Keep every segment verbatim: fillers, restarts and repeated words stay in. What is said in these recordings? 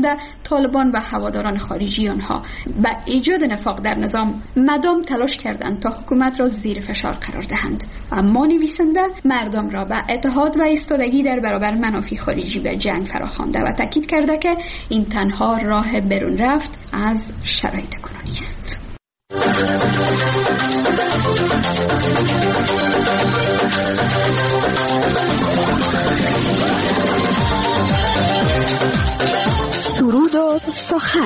مانده طالبان و هواداران خارجی آنها به ایجاد نفاق در نظام مدام تلاش کردند تا حکومت را زیر فشار قرار دهند. اما نویسنده مردم را به اتحاد و ایستادگی در برابر منافع خارجی به جنگ فراخوانده و تاکید کرده که این تنها راه برون رفت از شرایط کنونی است. سرود و سخن.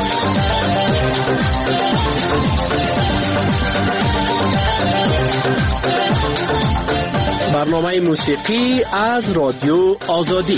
برنامه موسیقی از رادیو آزادی.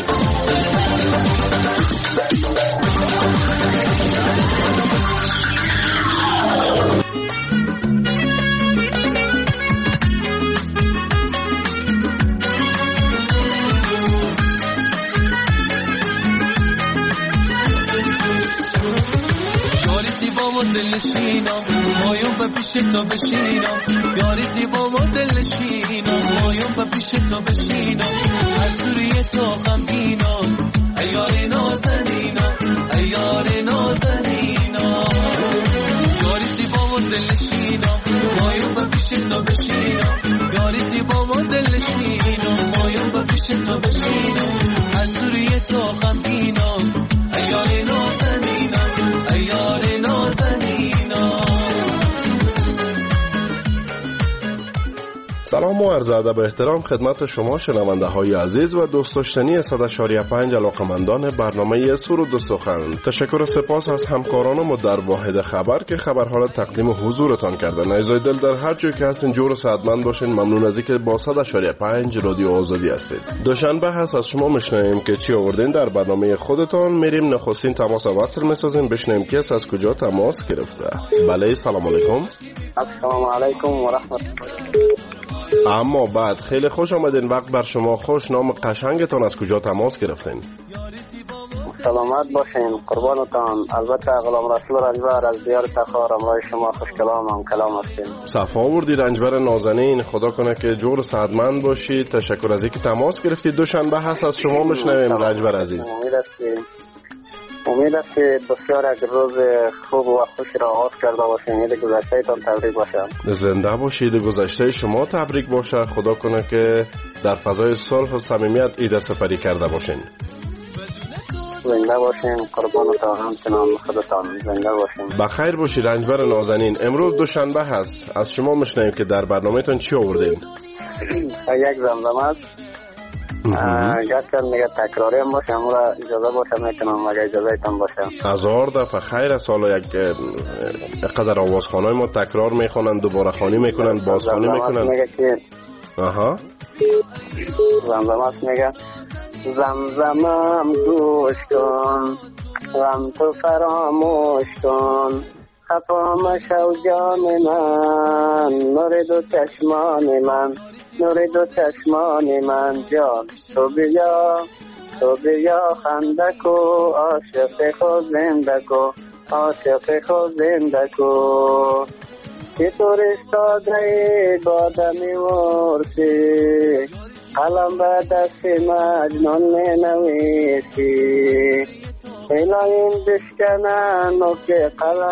دلشینم مایون به پیش تو بشینم، یاری زیبا و دلشینم مایون به پیش تو بشینم، از دوری تو غمگینم ای یاری نازنینم ای یاری نازنینم، یاری زیبا و دلشینم مایون به پیش تو بشینم، یاری زیبا و دلشینم مایون به پیش تو بشینم، از دوری تو غمگینم ای یاری نازنینم ای یاری نازنینم. سلام و عرض ادب و احترام خدمت شما شنونده های عزیز و دوست داشتنی صد و پنج علاقمندان برنامه سرود و سخن. تشکر و سپاس از همکارانم و در واحد خبر که خبرها را تقدیم حضورتان کردن. عزیزای دل در هر جای که هستین جور و سعادتمند باشین. ممنون از اینکه با صد و پنج رادیو آزادی هستید. دوشنبه هست از شما میشنویم که چی آوردین در برنامه خودتان. میریم نخستین تماس وصل میسازیم بشنویم کس از کجا تماس گرفته. بله سلام علیکم. السلام علیکم و رحمت الله. اما بعد خیلی خوش آمدین. وقت بر شما خوش. نام قشنگتان از کجا تماس گرفتین؟ سلامت باشین قربانتان. البته غلام رسول رنجبر از دیار تخار امرای شما خوش کلام هم کلام هستیم. صفا آوردی رنجبر نازنین. خدا کنه که جور سعادتمند باشید. تشکر از اینکه تماس گرفتید. دوشنبه هست از شما میشنویم رنجبر عزیز. امید است که امید است که بسیار یک روز خوب و خوش را آغاز کرده باشین. عید گذشته تان تبریک باشه. زنده باشید. گذشته شما تبریک باشه. خدا کنه که در فضای صلح و صمیمیت عید سپری کرده باشین. زنده باشین قربانتان. همچنان خودتان زنده باشین. بخیر باشید رنجبر نازنین. امروز دوشنبه هست از شما میشنویم که در برنامه‌تون چی آوردین؟ یک زمزمه است. گفتم میگه تکراری هم باشه امورا اجازه باشه میتونم مگه اجازه ایتان باشه. هزار دفعه خیر است. حالا یک قدر آوازخوانای ما تکرار میخونن دوباره خوانی میکنن بازخوانی میکنن. میگه که آها زمزمه است میگه زمزمم گوش کن غم تو فراموش کن خفا مشو جان من نور دو چشمان من نور دو چشمان من جان تو بیا تو بیا خنده کو عاشق خود زنده کو عاشق خود زنده کو که تو رستاده بادمی ورسی قلم به دست مجنون می نویسی ایلاین بشکنن و که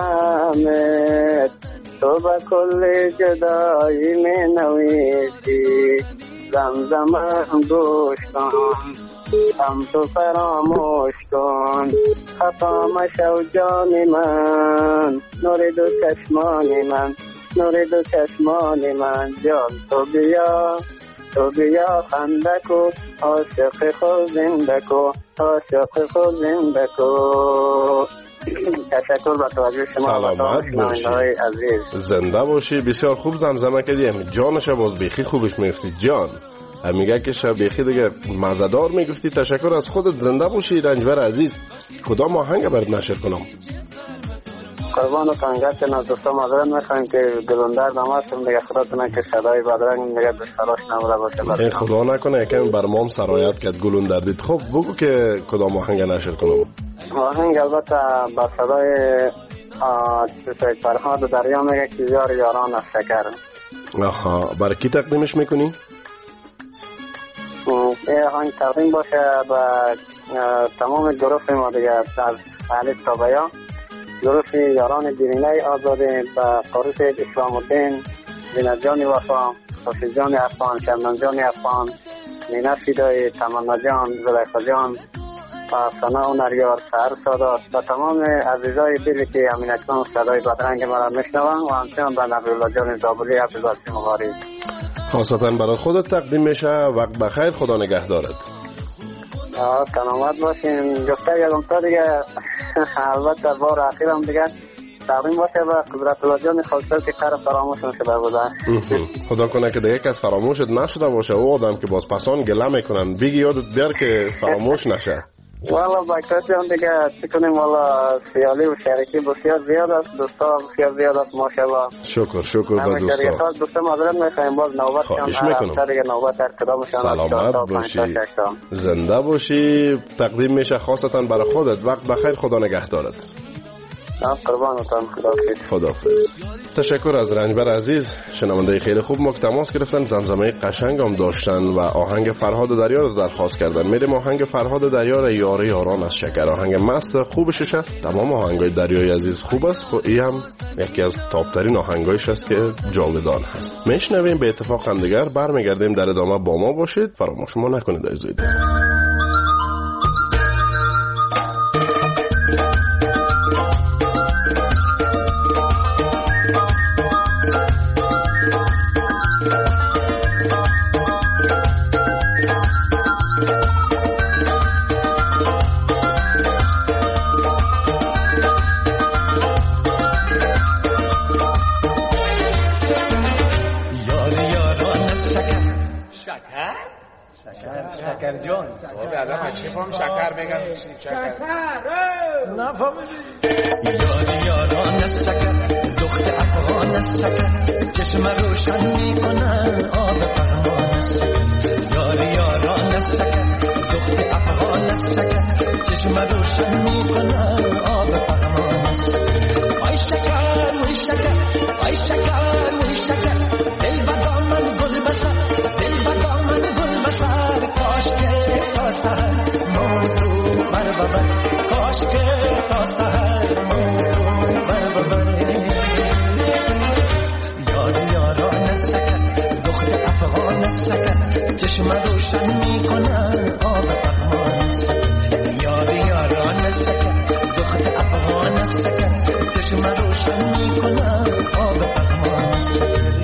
قلمت تو با کل جدایی می نویسی زمزمم گوش کن هم تو فراموش کن خفا مشو جان من نور دو چشمان من نور دو چشمان من جان تو بیا تو بیا خنده کو عاشق خود زنده کو عاشق خود زنده کو. تشکر با توجه شما. سلامت باشی عزیز. زنده باشی. بسیار خوب زمزمه کردیم. جانش باز بیخی خوبش میگفتی جان. میگه که شب بیخی دیگه مزدار میگفتی. تشکر از خودت. زنده باشی رنجبر عزیز. کدام آهنگ برات نشر کنم؟ قربان کانگات که از دوستان معذرت میخوایم که گلوندر داماستم دیگه خداتونه که صدای بدرنگ دیگه به سراش نموده باشه. ای خدا نکنه یکم بر مام سرایت کرد گلوندر دید. خب بگو که کدام آهنگ نشر کنم؟ آهنگ البته با صدای سید فرهاد دریا میگه که یار یاران از شکر. آها برای کی تقدیمش میکنی؟ یه آهنگ تقدیم باشه و تمام گروه ما دیگه از الف تا بیا، گروه یاران دیرینه آزادی و قاروس اسلام الدین، زینت جان وفا، حافظ جان افغان، شرمن جان افغان، نینا فیدای، تمنا جان، زلیخا جان و ثنا هنریار، سحر سادات و تمام عزیزای دلی که همین اکنون صدای بدرنگ مرا میشنوند و همچنان به نبیالله جان زابلی عبدالباسی مغاری. خاصتا برای خودت تقدیم میشه. وقت بخیر، خدا نگهدارت. سلامت باشین. گفته یادم تا دیگه البته بار اخیرم دیگه تقدیم باشه و قدرت الله جان خالصه که قرار فراموش نشده بوده. خدا کنه که دیگه کس فراموشت نشده باشه. او آدم که باز پسان گله میکنن بگی یادت بیار که فراموش نشه. والا باکت جان دیگه چی کنیم، والا سیالی و شریکی بسیار زیاد است، دوستا بسیار زیاد است ماشاءالله. شکر شکر به دوستا. دوستا معذرت میخوایم، باز نوبت کم هر دیگه نوبت هر کدامشان. سلامت باشی، زنده باشی. تقدیم میشه خاصتا برای خودت. وقت بخیر، خدا نگهدارت. قربانتان، خداحافظ. خداحافظ. تشکر از رنجبر عزیز، شنونده خیلی خوب ما تماس گرفتن، زمزمه قشنگ هم داشتن و آهنگ فرهاد دریا رو درخواست کردن. میریم آهنگ فرهاد دریا را یاری یاران از شکر، آهنگ مست خوبش است. تمام آهنگای دریای عزیز خوب است، خب این هم یکی از تاپ ترین آهنگایش است که جاودان هست. میشنویم به اتفاق هم دیگر، برمیگردیم در ادامه با ما باشید. فراموش ما نکنید عزیزان. شکر جان بابا آدم چی فهم شکر میگن شکر نفهمیدی یاری یاران شکر دخت افغان شکر چشم روشن میکنن آب پهمان شکر یاری یاران شکر دخت افغان شکر چشم روشن میکنن آب پهمان شکر آی شکر وی شکر آی شکر وی شکر دل بدام من گل بسر دل بدام من گل بسر کاش که تا سهر موتو بر ببر کاش که تا سهر موتو بر ببر یاری یاران شکر دخت افغان شکر چشم روشن میکنن آب پهمان شکر یاری یاران شکر دخت افغان شکر چشم روشن میکنن آب پهمان شکر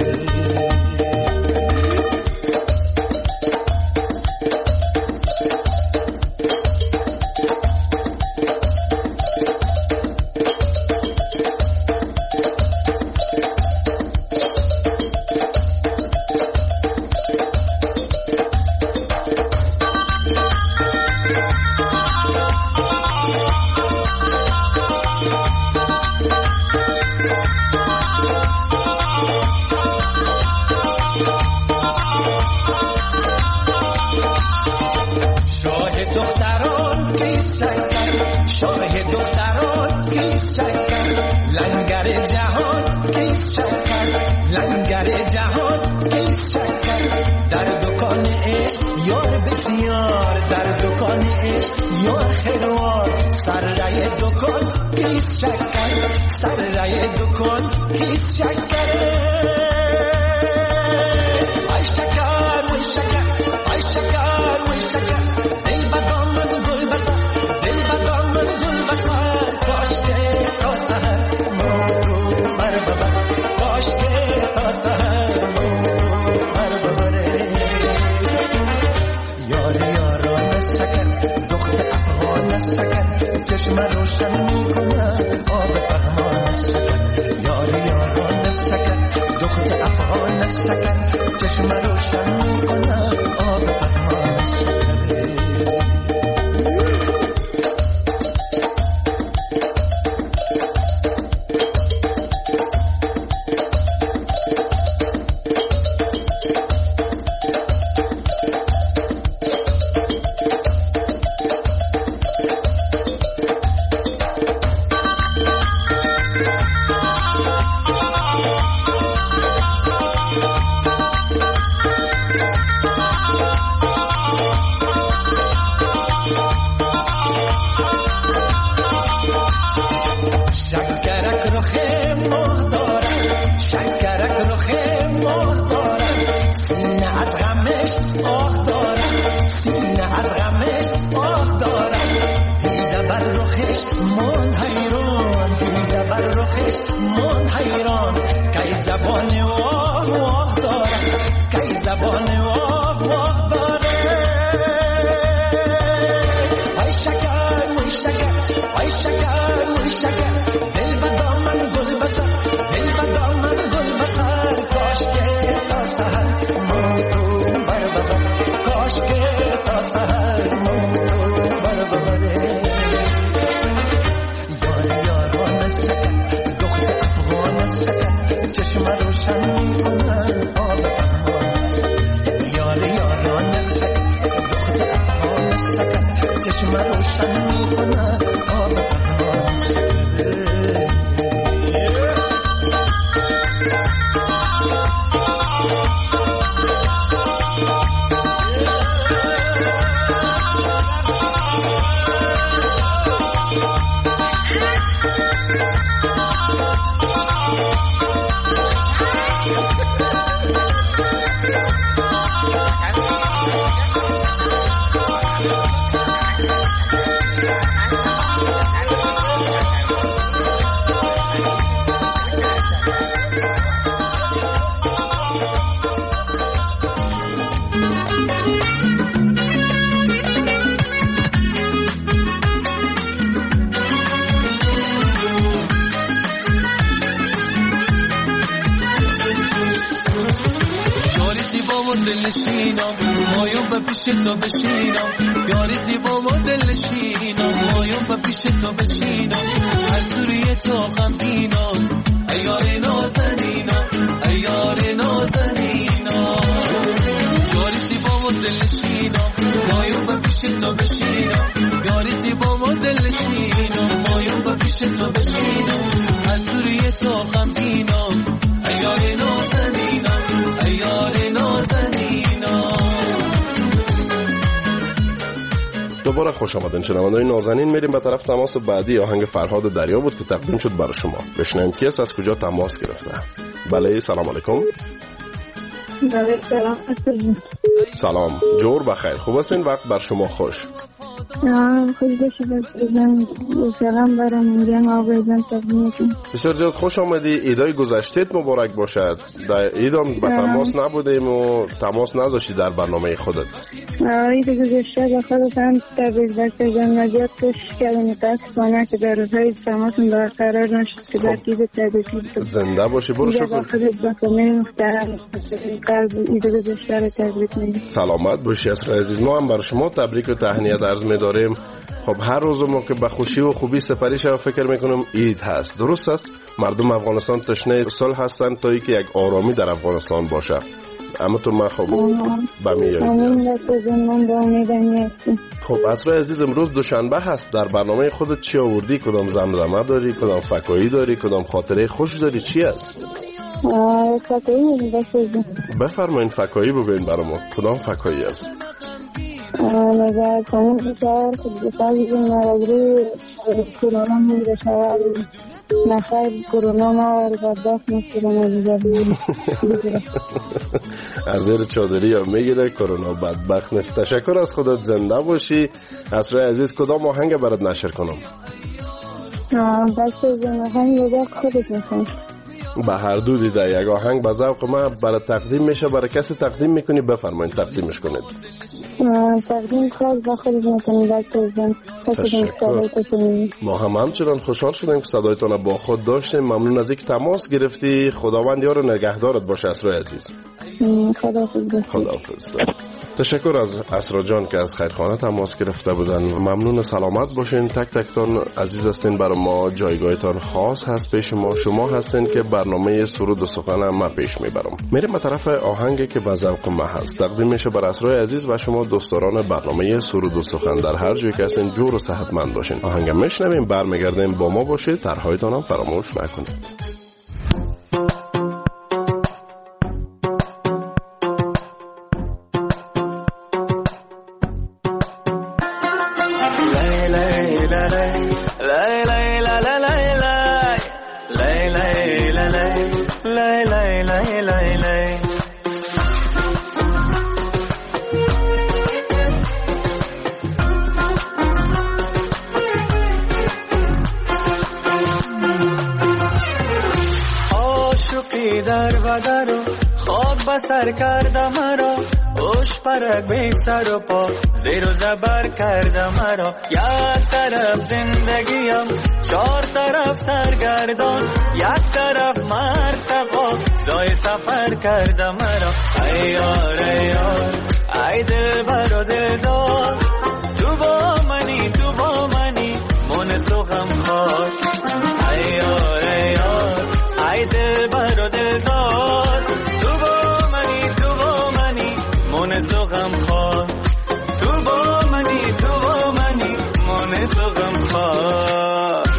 رخش من حیران دیده بر رخش من حیران کی زبان واه واه داره کی زبان واه واه داره وای شکر وای شکر وای شکر وای شکر دل بدام من گل بسر دل بدام من گل بسر کاش که تا سحر من تو بر ببر کاش که تا سحر من تو بر ببره یار یاران سکر دختر افغان سکر چشم روشن میکنن آب افغان یار یاران سکر دختر افغان سکر چشم روشن میکنن آب افغان دلشینم مایم به پیش تو بشینم یاری زیبا و دلشینم مایم به پیش تو بشینم از دوری تو غمگینم ای یار نازنینم ای یار نازنینم یاری زیبا و دلشینم مایم به پیش تو بشینم یاری زیبا و دلشینم مایم به پیش تو بشینم از دوری تو غمگینم ای یار نازنینم ای یار دوباره خوش آمدین شنوندگان نازنین. میریم به طرف تماس بعدی. آهنگ فرهاد دریا بود که تقدیم شد برای شما. بشنویم کی است، از کجا تماس گرفته. بله سلام علیکم. سلام. سلام جور بخیر. خوب هستین؟ وقت بر شما خوش. خوش باشید. سلام برای میگم آقایان تقدیم کنم. بسیار زیاد خوش آمدی. ایدای گذشتهت مبارک باشد. در ایدام به تماس نبودیم و تماس نذاشتی در برنامه خودت. اید گذشته به خودت هم تبریک داشته جمعیت توش کردن متاسفانه که در روزهای تماسون برقرار نشد که در تیز تبریک زنده باشی. برو شکر. خودت با فامیل محترم قلب اید گذشته رو تبریک میگم. سلامت باشی اسرا عزیز. ما هم برای شما تبریک و تهنیت عرض می‌داریم. خب هر روز ما که به خوشی و خوبی سپری شو فکر میکنم عید هست. درست است؟ مردم افغانستان تشنه صلح هستند تا اینکه یک آرامی در افغانستان باشه. اما تو ما خب به میاد. خب اسرا عزیز امروز دوشنبه هست. در برنامه خودت چی آوردی؟ کدام زمزمه داری؟ کدام فکایی داری؟ کدام خاطره خوش داری؟ چی است؟ فکایی بسازم. بفرمایید فکایی بگوین برامون. کدام فکایی است؟ نگاه کنیم شهر خود بسازیم نرگری کرونا میده شهر نخیر کرونا ما و بدبخت کرونا میده از زیر چادری ها میگیره کرونا بدبخت نیست. تشکر از خودت. زنده باشی اسرای عزیز. کدام آهنگ برات نشر کنم؟ بسازیم آهنگ به ذوق خودت میخوام. به هر دو دیده یک آهنگ به ذوق ما برای تقدیم میشه. برای کسی تقدیم میکنی بفرمایید تقدیمش کنید. تقدیم خواهد با خودت میکنید. تشکر. ما هم همچنان خوشحال شدیم که صدایتان با خود داشتیم. ممنون از اینکه تماس گرفتی. خداوند یار و نگهدارت باشه اسرا عزیز. خداحافظ. خداحافظ. تشکر از اسرا جان که از خیرخانه تماس گرفته بودن. ممنون. سلامت باشین. تک تکتان عزیز هستین. برای ما جایگاهتان خاص هست پیش ما. شما هستین که برنامه سرود و سخن ما پیش میبرم. میریم به طرف آهنگی که به ذوق ما هست. تقدیم میشه بر اسرا عزیز و شما دوستداران برنامه سرود و سخن در هر جایی که هستین جور و صحتمند باشین. آهنگ میشنویم برمیگردیم با ما باشید. طرحهایتان هم فراموش نکنید. رفتی در بدر و خاک بسر کرده مرا اوش پرک بی سر و پا زیر و زبر کرده مرا یک طرف زندگیم چهار طرف سرگردان یک طرف مرتقا زای سفر کرده مرا ای یار ای یار ای دل بر و دل دار تو با منی تو با منی من سوخم خواد ای یار ای یار ای دل بر و دل دار تو با منی تو با منی من سوخم خواد تو با منی تو با منی من سوخم خواد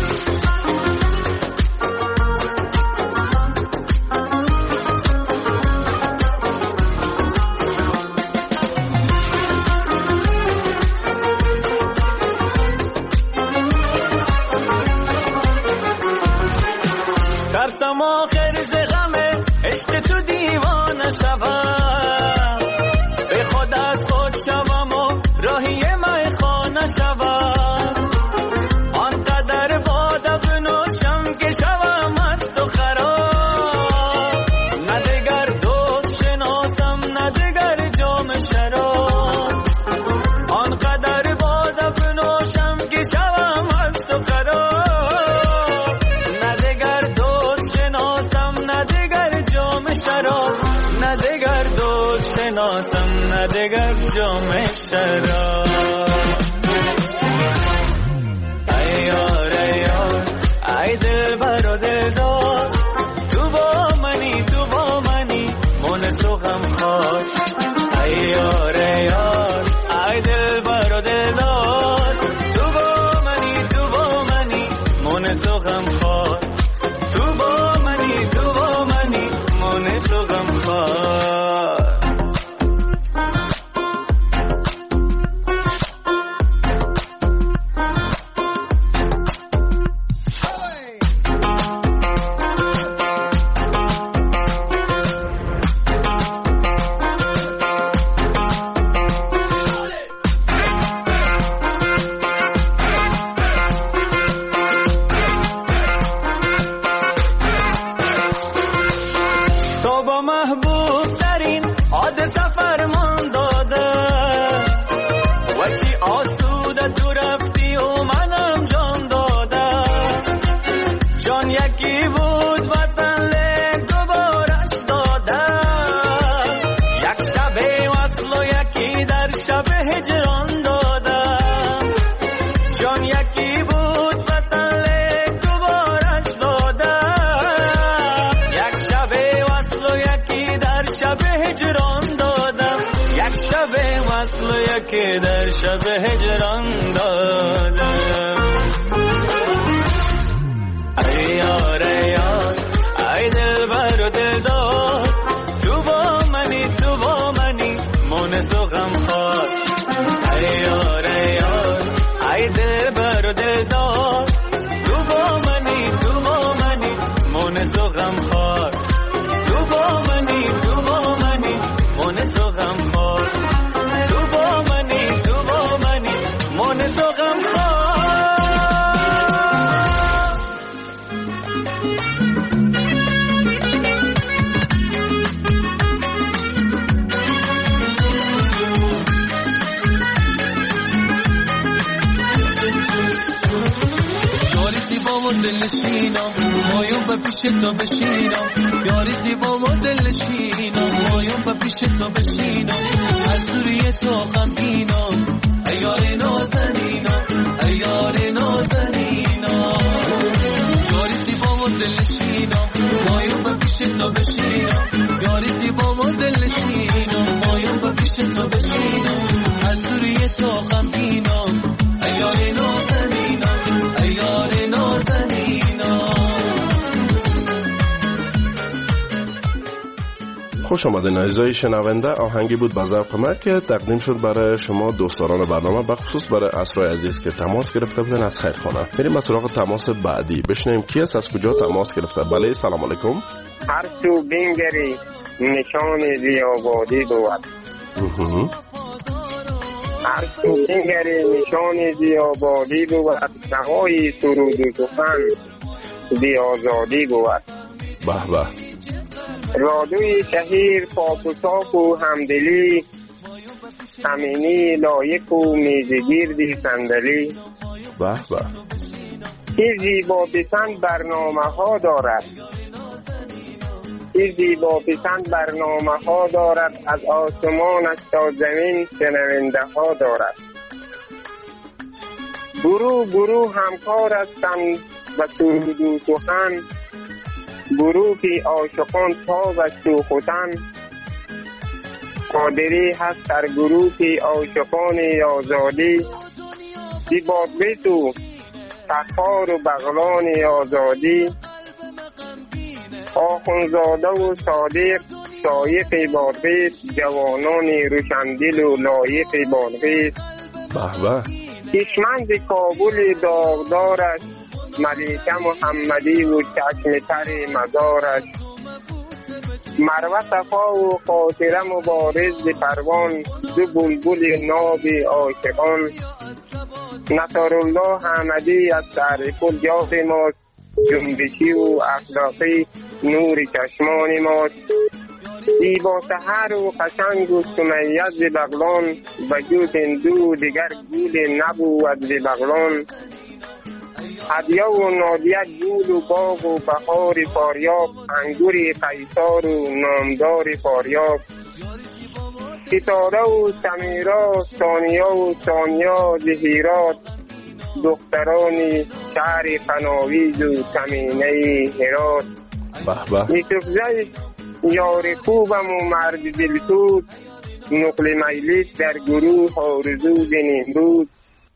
ترسم آخر ز غمه عشق تو دیوانه شوم به خود از خود شوم و راهی میخانه شوم آنقدر باده بنوشم که شوم مست و خراب نه دگر دوست شناسم نه دگر جام شراب آنقدر باده بنوشم که شوم مست و خراب شراب نه دگر دوست شناسم نه دگر جام شراب ای یار ای یار ای دل بر و دل دار تو با منی تو با منی من سوخم خواد ای یار ای یار ای دل بر و دل دار تو با منی تو با منی من سوخم خواد تو با منی تو با منی من سوخم خواد که در شب هجران دادم ای یار ای یار ای دل بر و دل دار تو با منی تو با منی من سوخم خواد ای یار ای یار ای دل بر و دل دار تو با منی تو با منی من سوخم خواد تو با منی تو با منی من سوخم خواد من سوخم خواد یاری زیبا و دلشینم مایم به پیش تو بشینم یاری زیبا و دلشینم مایم به پیش تو بشینم از دوری تو غمگینم ای یار نازنینا ای یار نازنینا یاری زیبا و دلشینم مایم به پیش تو بشینم یاری زیبا و دلشینم مایم به پیش تو بشینم از دوری تو غمگینم ای یار نازنینا ای یار نازنینا خوش آمدین اعزای شنونده. آهنگی بود به ذوق من که تقدیم شد برای شما دوستداران برنامه، بخصوص برای اسرای عزیز که تماس گرفته بودن از خیرخانه. بریم از سراغ تماس بعدی، بشنویم کی است، از کجا تماس گرفته. بله سلام علیکم. هر تو بنگری نشان زیابادی بود. هر تو بنگری نشان زیابادی بود، نهای سرود و سخن بی آزادی بود. به به. رادوی شهیر پاک و صاف و همدلی، امینی لایق و میزگیردی صندلی. به به. چیزی با پسند برنامه ها دارد، چیزی با پسند برنامه ها دارد، از آسمانش تا زمین شنونده ها دارد. گروه گروه همکار هستند و سرود و سخن، گروه که عاشقان تاب سوختن. قادری هست در گروه که عاشقان آزادی، بی بادبیت و تخار و بغلان آزادی. آخونزاده و صادق شایق بادبیت، جوانان روشندل و لایق بادبیت. به به. کشمند کابل داغدارش، ملیکه محمدی و چشم تر مزارش. مروه صفا و خاطره مبارز پروان، دو بلبل ناب عاشقان. نصرالله احمدی از تعریف یاد ماست، جنبشی و اخلاقی نور چشمان ماست. زیبا سحر و قشنگ و سمیت ز بغلان، وجود هندو دیگر گول نبود ز بغلان. هدیه و نادیه گول و باغ و بهار فاریاب، انگور قیصار و نامدار فاریاب. ستاره و سمیرا، ثانیه و ثانیا ز هرات، دختران شهر قناویز و کمینه هرات. به به. یوسف زی یار خوبم و مرد دلسوز، نقل مجلس در گروه آرزو نمروز.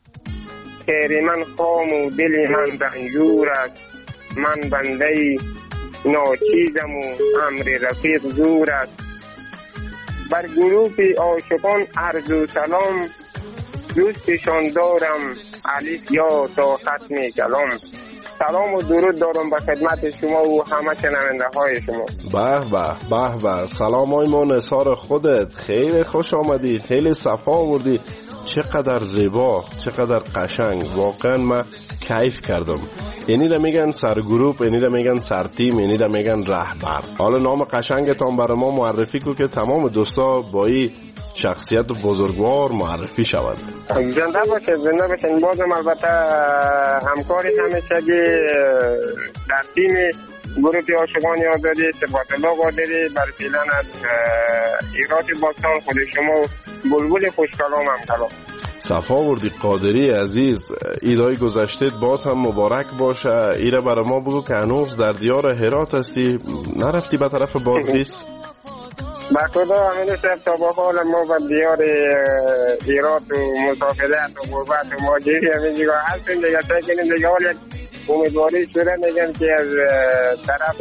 خیر من خام و دل من رنجور است، من بنده ناچیزم و امر رفیق زور است. بر گروه عاشقان عرض و سلام، دوستشان دارم الف یا تا ختم کلام. سلام و درود دارم به خدمت شما و همه شنونده های شما. به به به به. سلام های ما نثار خودت، خیلی خوش آمدی، خیلی صفا آوردی. چقدر زیبا، چقدر قشنگ، واقعا من کیف کردم. اینی را میگن سرگروپ، اینی را میگن سرتیم، اینی را میگن رهبر. حالا نام قشنگتان برای ما معرفی کو که تمام دوستا با این شخصیت بزرگوار معرفی شود. زنده باشه، زنده باشه. بازم البته همکاری همیشگی در تیم گروه عاشقان آزادی صفات الله قادری بر فعلا از ایرات باستان خود شما بلبل خوشکلام هم کلام. صفا وردی قادری عزیز، ایدای گذشته باز هم مبارک باشه. ایره برای ما بگو که هنوز در دیار هرات هستی، نرفتی به طرف بادغیس؟ با خدا همین شب تا با حال ما و دیار ایرات و مسافرت و غربت و ماجری همین جگاه هستیم دیگه. تاکنیم دیگه حال امیدواری شده میگن که از طرف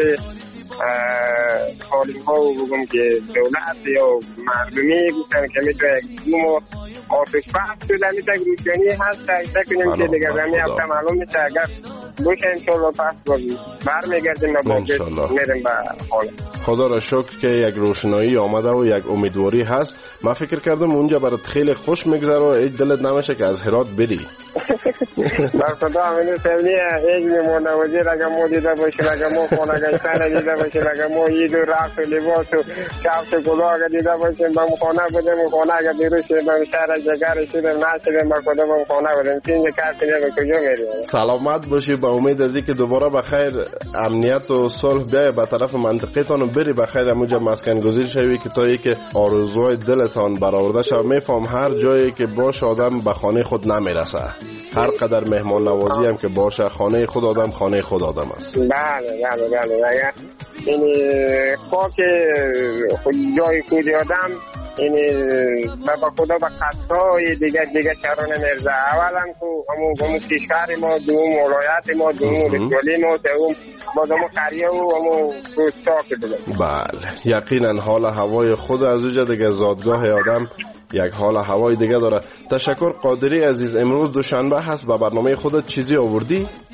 خالیم ها و بگم که دولت یا مردمی گفتن که میتونه گوم و آتش بحث شده میتونه روشنی هست. تاکنیم که دیگه زمین هفته معلوم میشه اگر باشه انشالله پس بازی برمیگردیم و باقی میریم به حال. خدا را شکر که یک روشنایی آمده و یک امیدواری هست. من فکر کردم اونجا برات خیلی خوش میگذره و هیچ دلت نمیشه که از هرات بری. بر خدا همین سمنی یک میمونه وزیر اگر ما دیده باشیم، اگر ما خانه گشتن دیده باشیم، اگر ما عید و رقص و لباس و کفش و کلاه اگر دیده باشیم، با خانه بودیم و خانه اگر بیرو شدیم شهر جگر شدیم نشدیم بر خدا با خانه بودیم تین کسی نیم کجا میریم. سلامت باشی، با امید از اینکه دوباره بخیر امنیت و صلح بیای به طرف منطقه تان و بری بخیر همونجا مسکن گزین شوی که تا اینکه آرزوهای دلتان برآورده شود. میفهم هر جایی که باشه آدم به خانه خود نمیرسه، هر قدر مهمان نوازی هم که باشه خانه خود آدم خانه خود آدم است. بله بله بله بله. این خاک جای خود آدم این بابا خدا با خطای دیگه دیگه شهران مرزه اولا که همون همون کشور ما دوم ولایت ما دوم رسولی ما دوم باز همون قریه و همون روستا که بودم. بله یقینا حال هوای خود از اوجه دیگه زادگاه آدم یک حال هوای دیگه داره. تشکر قادری عزیز. امروز دوشنبه هست، با برنامه خودت چیزی آوردی؟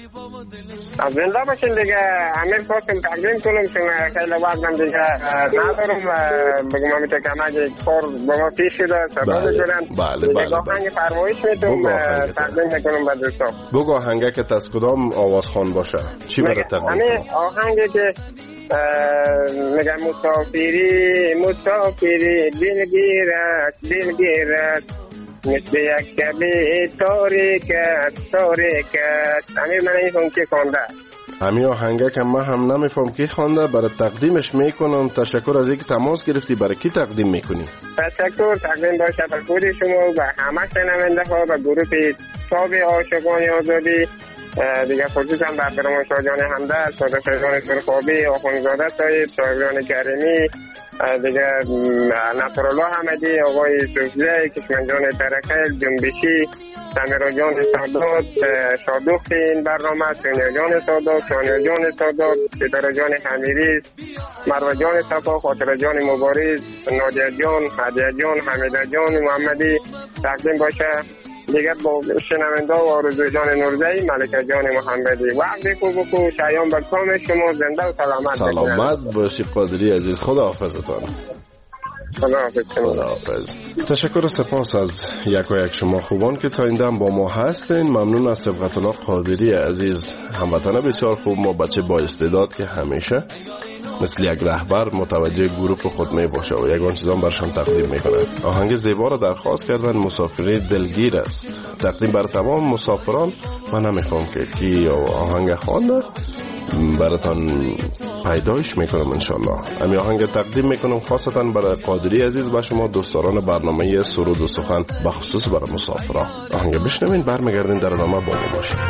زنده باشین دیگه. امیر خواستم تقدیم کنم چون خیلی وقتم دیگه ندارم و بگم همیشه کمک کار با ما پیش شده سبب شدن. بله بله. آهنگ فرمایش میتونم تقدیم میکنم به دوستان. بگو آهنگه که از کدام آوازخوان باشه؟ چی برای تقدیم؟ همین آهنگی که میگه مسافری مسافری دلگیرت دلگیرت مثل یک شبه تاریکت تاریکت. همین من این که خونده همین آهنگه که من هم نمیفهم کی خوانده، برای تقدیمش میکنم. تشکر از اینکه تماس گرفتی. برای کی تقدیم میکنی؟ تشکر تقدیم باشه به خود شما و همه شنونده ها و گروه تاب عاشقان آزادی دیگه، خصوصا بر برمان شاهجان همدرد، صادق فیضان سرخابی، آخوندزاده صاحب، صاحبیان کریمی، دیگه نصرالله حمدی، آقای سوفزی، کشمنجان ترکل، جنبشی، سمیرا جان سادات، شادوخ این برنامه، سونیا جان سادات، سونیا جان سادات، ستاره جان حمیری، مروه جان صفا، خاطر جان مبارز، نادیه جان، هدیه جان، حمیده جان محمدی تقدیم باشه. دیگر با شنونده و آرزو جان نورزی، ملکه جان محمدی وقتی خوب و خوب شایان به کام شما زنده و سلامت سلامت باشی قادری عزیز. خدا حافظتان. خدا حافظ. خدا حافظ. تشکر و سپاس از یک و یک شما خوبان که تا این دم با ما هستین. ممنون از سبقت الله قادری عزیز، هموطن بسیار خوب، ما بچه با استعداد که همیشه مثل یک رهبر متوجه گروه خود می باشه و یگان چیزان برشان تقدیم میکنه. آهنگ زیبا را درخواست کردن، مسافری دلگیر است. تقدیم بر تمام مسافران. من نمیفهم که کی آهنگ خوانده، براتان پیدایش میکنم انشالله. امی آهنگ تقدیم میکنم خاصتا برای قادری عزیز و شما دوستداران برنامه سرود و سخن، بخصوص برای مسافران. آهنگ بشنوین، برمیگردین در ادامه با ما باشید.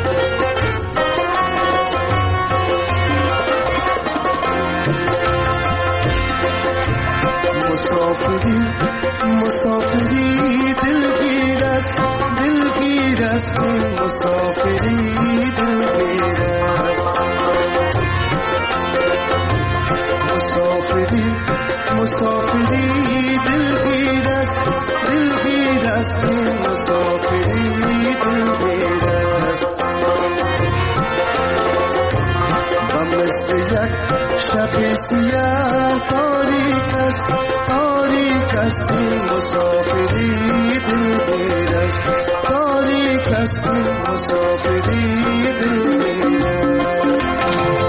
مسافری مسافری دلگیر است دلگیر است مسافری دلگیر است مسافری مسافری دلگیر است دلگیر است مسافری دلگیر است و مثل یک شب سیاه تاریک است تاریک است مسافری دلگیر است تاریک است مسافری دلگیر است.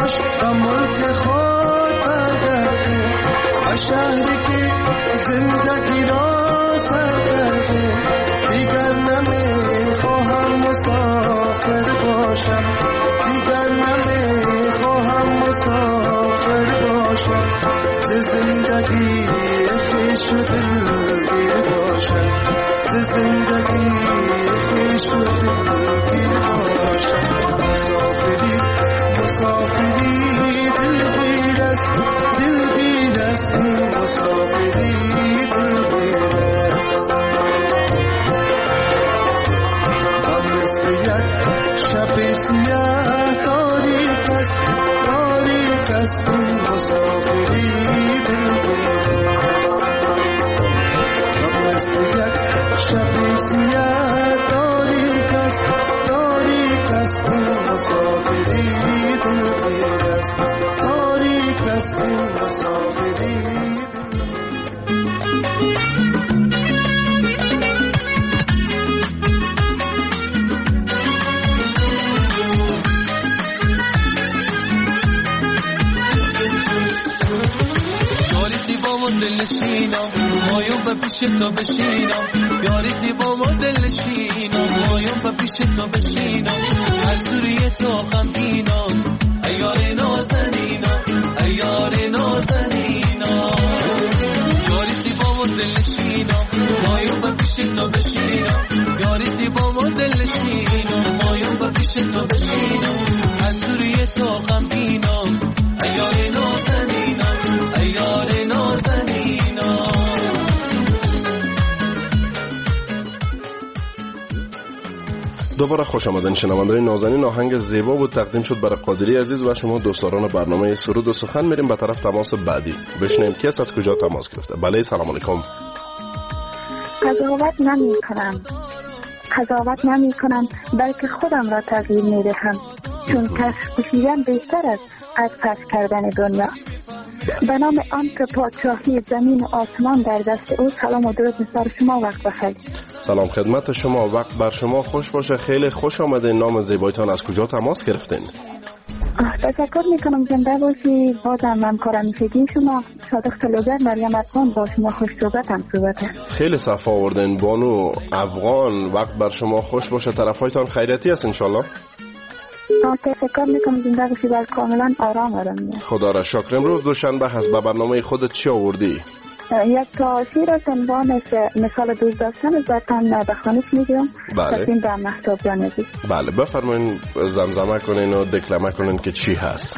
کاش به ملک خود برگردیم و شهری که زندگی را سر کرده دیگر نمیخواهم مسافر باشم دیگر نمیخواهم مسافر باشم ز زندگی خویش و دلگیر باشم ز زندگی خویش و دلگیر باشم مسافری مسافری دلگیر است دلگیر است این مسافری دلگیر است من مثل یک شب سیاه تاریک است تاریک است این مسافری دلگیر است من مثل یک شب سیاه تاریک است تاریک است این مسافری دلگیر است تاریک است این مسافری دلشینم مایون به پیش تو بشینم یاری زیبا و دلشینم مایون به پیش تو بشینم از دوری تو غمگینم ای یار نازنینم ای یار نازنینم یاری زیبا و دلشینم مایون به پیش تو بشینم یاری زیبا و دلشینم مایون به پیش تو بشینم از دوری تو غمگینم ای یار نازنینم ای یار نازنینم. دوباره خوش آمدین شنوندگان نازنین. آهنگ زیبا بود تقدیم شد برای قادری عزیز و شما دوستداران برنامه سرود و سخن. میریم به طرف تماس بعدی بشنیم کس از کجا تماس گرفته. بله سلام علیکم. قضاوت نمی کنم قضاوت نمی کنم بلکه خودم را تغییر می دهم چون کشف کشیدن بهتر است از پس کردن دنیا. به نام آن که پادشاهی زمین و آسمان در دست او. سلام و درود بر شما. وقت بخیر. سلام خدمت شما. وقت بر شما خوش باشه. خیلی خوش آمدین. نام زیبایتان از کجا تماس گرفتین؟ تشکر میکنم. زنده باشی. بازم همکار همیشگی شما صادق تلوگر مریم افغان با شما خوش صحبت هم صحبته. خیلی صفا آوردین بانو افغان. وقت بر شما خوش باشه. طرفایتان خیریتی است انشالله؟ تشکر میکنم. زنده باشی. بر کاملا آرام آرام. خدا را شکر. امروز دوشنبه هست. به برنامه خودت چی آوردی؟ یک تا شیر از عنوان مثال دوست داشتن ازتان به خانش میگم. بله. تقدیم به مهتاب جان عزیز. بله بفرمایین زمزمه کنین و دکلمه کنین که چی هست.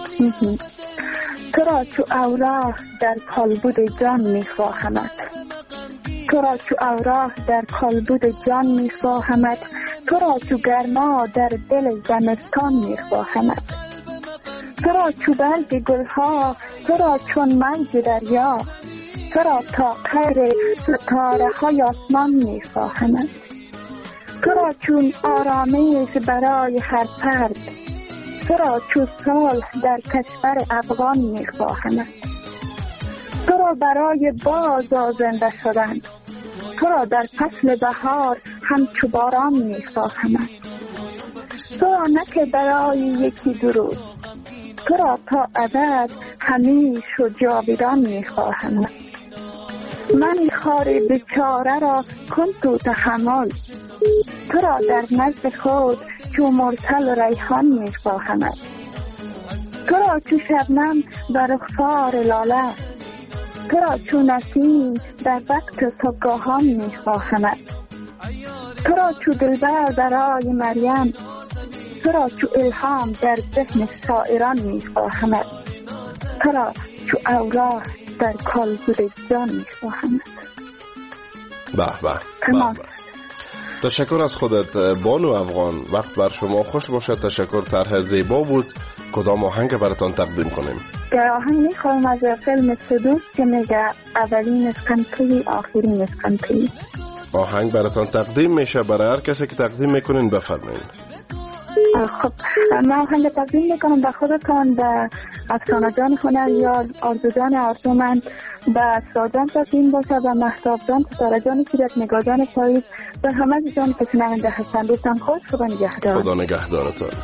تو را چو اوراق در کالبد جان میخواهمت تو را چو اوراق در کالبد جان میخواهمت تو را چو گرما در دل زمستان میخواهمت تو را چو برگ گلها تو را چون موج دریا تو را تا قیر ستاره های آسمان میخواهمت تو را چون آرامش برای هر فرد تو را چو صلح در کشور افغان میخواهمت تو را برای باز زنده شدن تو را در فصل بهار همچو باران میخواهمت تو را نه که برای یکی دو روز تو را تا ابد همیش و جاودان میخواهمت من خار بیچاره را کن تو تحمل تو را در نزد خود چو مرسل ریحان میخواهمت تو را چو شبنم بر رخسار لاله تو را چو نسیم در وقت صبحگاهان میخواهمت تو را چو دلبر برای مریم تو را چو الهام در ذهن شاعران میخواهمت تو را چو اوراق در کالبد جان میخواهمت. به به تمام. تشکر از خودت بانو افغان. وقت بر شما خوش باشد. تشکر. طرح زیبا بود. کدام آهنگ براتان تقدیم کنیم؟ در آهنگ میخوایم از فیلم سدوس که میگه اولین اسکنپی آخرین اسکنپی. آهنگ براتان تقدیم میشه. برای هر کسی که تقدیم میکنین بفرمایین. خب من آهنگ تقدیم میکنم به خودتان، به افسانه جان هنریار، آرزو جان آرزومند، به ساجان تقدیم باشه، به مهتاب جان، ستاره جان سیرت، نگاه جان پاییز، به همه جان که شنونده هستند. دوستان خوش. خدا نگهدار. خدا نگهدارتان.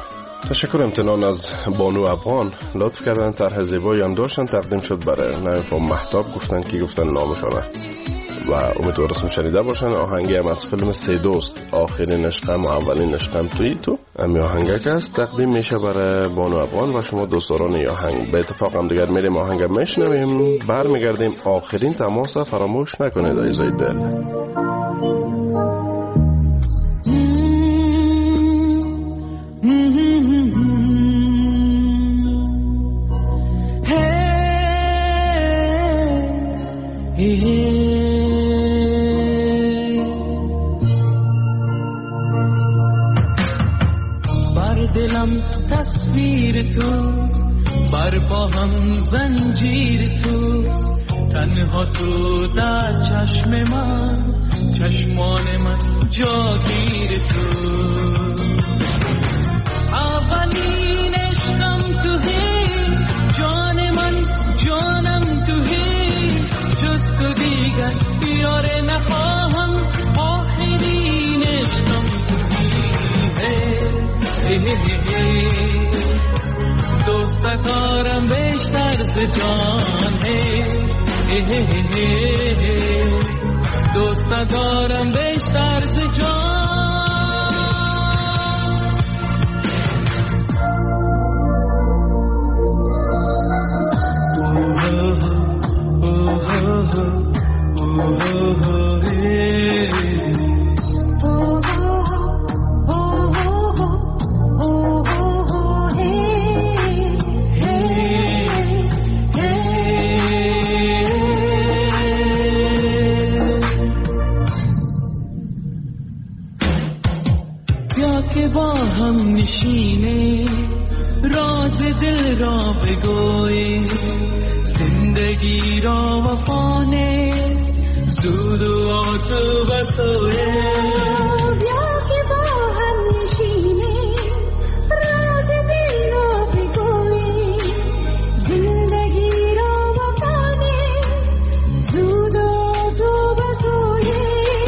تشکر امتنان از بانو افغان لطف کردن طرح زیبایی هم داشتن تقدیم شد برای نایفا محتاب گفتن که گفتن نامشانه و امیدوارم شنیده باشن. آهنگی هم از فیلم سه دوست آخرین عشقم و اولین عشقم توی تو امی آهنگه که است تقدیم میشه برای بانو افغان و شما دوستداران ای آهنگ. به اتفاق هم دیگر میریم آهنگ میشنویم برمیگردیم. آخرین تماس فراموش نکنید عزیزای دل. دلم تصویر توست بر با هم زنجیر توست تنها تو در چشم من چشمان من جاگیر توست اولین عشقم توهی جان من جانم توهی جز تو دیگر یاره نخواهم آخرین عشقم دوستکارم بیشتر ز جان دوستکارم بیشتر ز جان نشینه راز دل را بگوی زندگی را وفانه سود و آتو بسویه بیا که با هم نشینه راز دل را بگوی زندگی را وفانه سود و آتو بسویه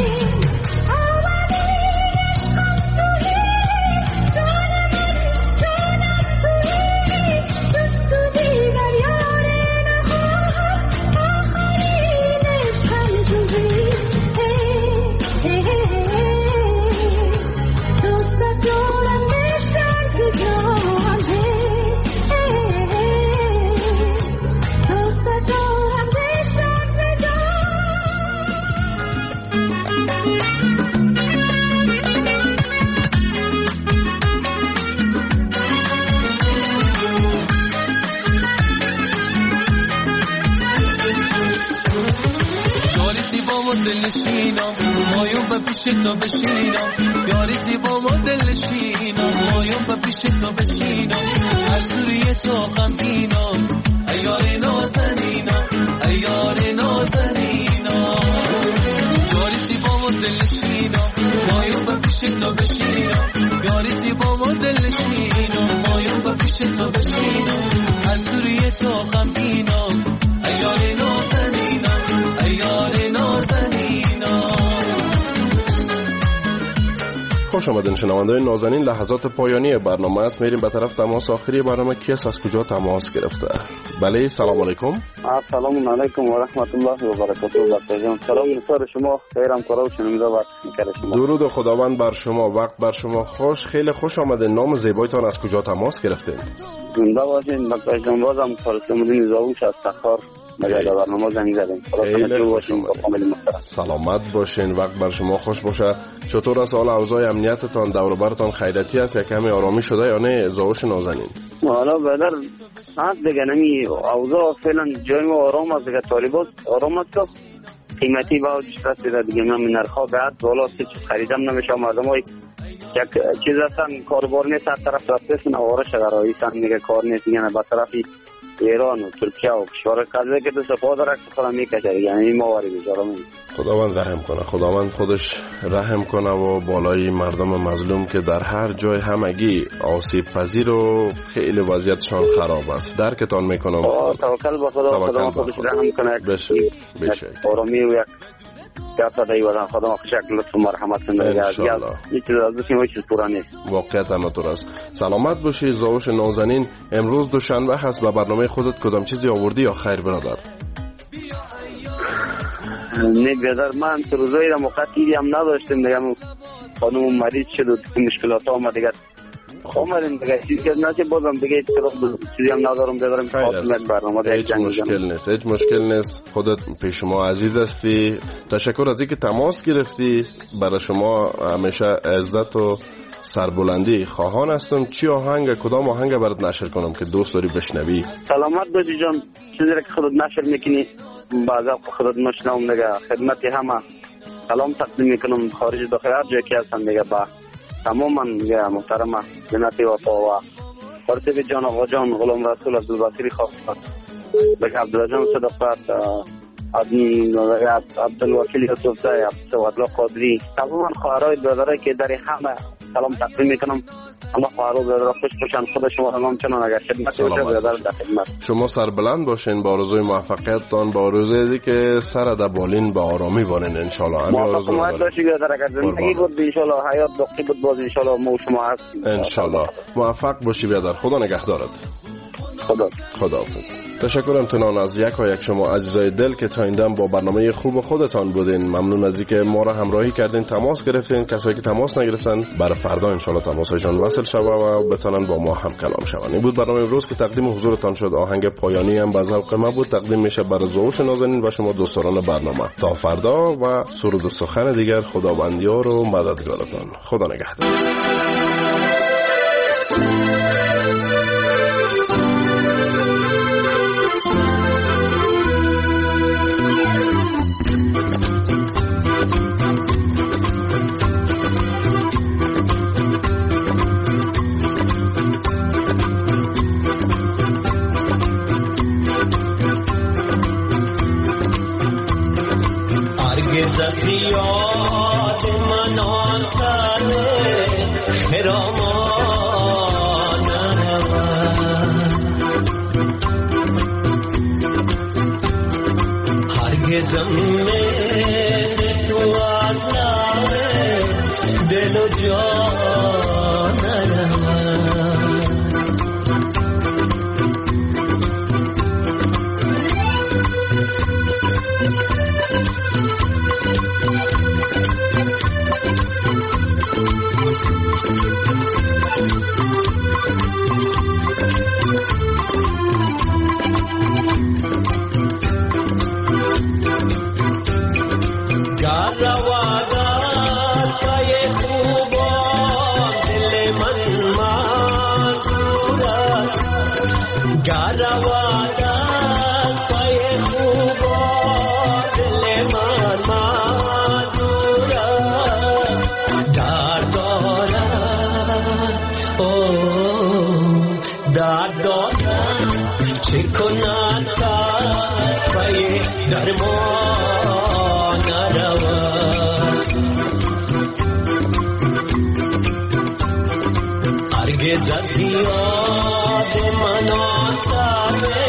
دلشینم مایون به پیش تو بشینم یاری زیبا و دلشینم مایون به پیش تو بشینم از روی تو غمگینم ایار نازنینم ایار نازنینم یاری زیبا و دلشینم مایون به پیش تو بشینم یاری زیبا و دلشینم مایون به پیش تو بشینم از روی تو غمگینم ایار نازنینم ایار نازنینم. خوش آمدین شنونده‌های نازنین. لحظات پایانی برنامه است. میریم به طرف تماس آخری برنامه. کیس از کجا تماس گرفته؟ بله سلام علیکم. السلام علیکم و رحمت الله و برکاته. بچه‌جان سلام نثار شما خیرم کارا و شنونده وقت می‌کنه شما. درود و خداوند بر شما. وقت بر شما خوش. خیلی خوش آمدین. نام زیبایتان از کجا تماس گرفتین؟ زنده باشین. بچه‌جان بازم فرستادین زاوش از تخار مجال برنامه زنگ زدیم. خیلی خوش آمدین. سلامت باشین. وقت بر شما خوش باشه. چطور است حال اوضاع امنیتتان دور و برتان خیریتی است یا کمی آرامی شده یا نه زاوش نازنین؟ حالا بدر هست دیگه نمی اوضاع فعلا جای ما آرام است دیگه. طالبات آرام است. قیمتی با دشت دیگه دیگه من نرخا بعد بالا چیز خریدم نمیشه. مردمای یک چیز هستن کاربار نیست هر طرف رفتن آواره شده رایستن دیگه کار نیست دیگه به طرفی ایران و ترکیه و کشور کذا که تو سپاه داره که خودم میکشه یعنی ماوری بیچاره من. خداوند رحم کنه. خداوند خودش رحم کنه و بالای مردم مظلوم که در هر جای همگی آسیب پذیر و خیلی وضعیتشان خراب است. درکتان میکنم. توکل به خدا. خدا خودش رحم کنه. بشه بشه. آرامی و یک یا تا دی وطن خدا شکل لطف و مرحمت کنه. انشالله. یه چیز از بسیم چیز پورا نیست. واقعیت همینطور است. سلامت باشی زاوش نازنین. امروز دوشنبه هست، به برنامه خودت کدام چیزی آوردی یا خیر برادر؟ نه برادر، من تو روزایی را موقع تیری هم نداشتم دیگه، خانم مریض شد و مشکلات آمد دیگه آمدیم دیگه چیزی که نه چه بازم دیگه چیزی هم ندارم بدارم خاطر برنامه دیگه. هیچ مشکل نیست، هیچ مشکل نیست. خودت پیش ما عزیز هستی. تشکر از اینکه تماس گرفتی. برای شما همیشه عزت و سربلندی خواهان هستم. چی آهنگ کدام آهنگ برات نشر کنم که دوست داری بشنوی؟ سلامت باشی جان. چیزی که خودت نشر میکنی بعضا خودت مشنوم دیگه. خدمت همه سلام تقدیم میکنم خارج داخل هر جایی که هستن دیگه. با تماما محترمه جنتی وفا و فرصه جان آقا جان غلام رسول عبدالبصیری خواهد بگه عبدالله جان صدقات عبدالوکیل یوسف زای عبدالله قادری تماما خواهرهای برادرهایی که در همه سلام تقدیم میکنم. الله خواهرها برادرها خوش باشن. خود شما هم همچنان اگر خدمت باشه برادر در خدمت. شما سربلند باشین با آرزوی موفقیتتان، با آرزوی که سر در بالین با آرامی بانین انشالله. موفقیت باشی برادر. اگر زندگی بود انشالله حیات باقی بود باز انشالله ما و شما هستیم انشالله. موفق باشی برادر. خدا نگهدارت. خدا خداحافظ. تشکر امتنان از یک و یک شما عزیزای دل که تا این دم با برنامه خوب خودتان بودین. ممنون از اینکه ما را همراهی کردین، تماس گرفتین. کسایی که تماس نگرفتن برای فردا ان شاء الله تماسشون وصل شود و بتونن با ما هم کلام شوند. این بود برنامه امروز که تقدیم حضورتان شد. آهنگ پایانی هم به ذوق ما بود، تقدیم میشه برای زوش نازنین و شما دوستان برنامه. تا فردا و سرود و سخن دیگر خداوندیار و مددگارتان. خدا نگهدار. زفیات منان ساله خرامان نرود هرگزم من تو آزاره دل و جان نرود. زفیات منان ساله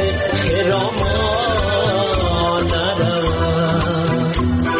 خرامان نرود.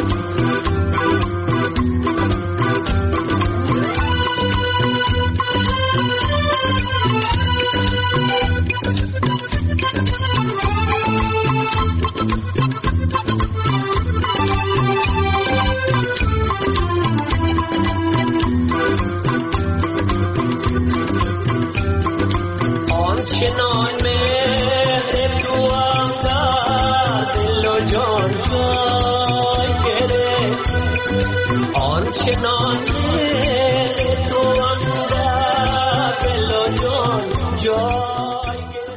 آنچنان مهر تو اندر دل و جان جای گرفت، آنچنان